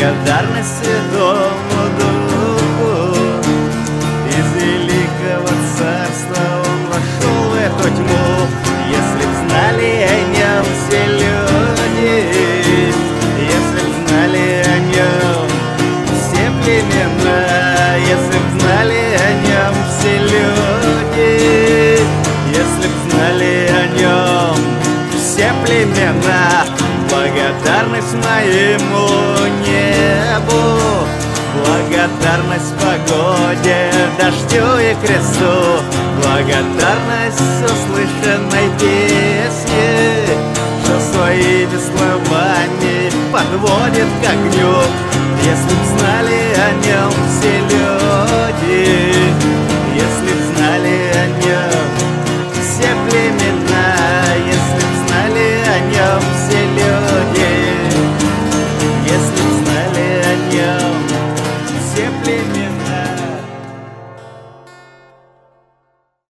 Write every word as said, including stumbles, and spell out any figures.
благодарность Святому Духу. Из великого царства он вошел в эту тьму. Если б знали о нем все люди, если б знали о нем все племена, если б знали о нем все люди, если б знали о нем все племена. Благодарность моему небу, благодарность погоде, дождю и кресту, благодарность услышанной песне, что своими словами подводит к огню. Если б знали о нем все люди, если б знали о нем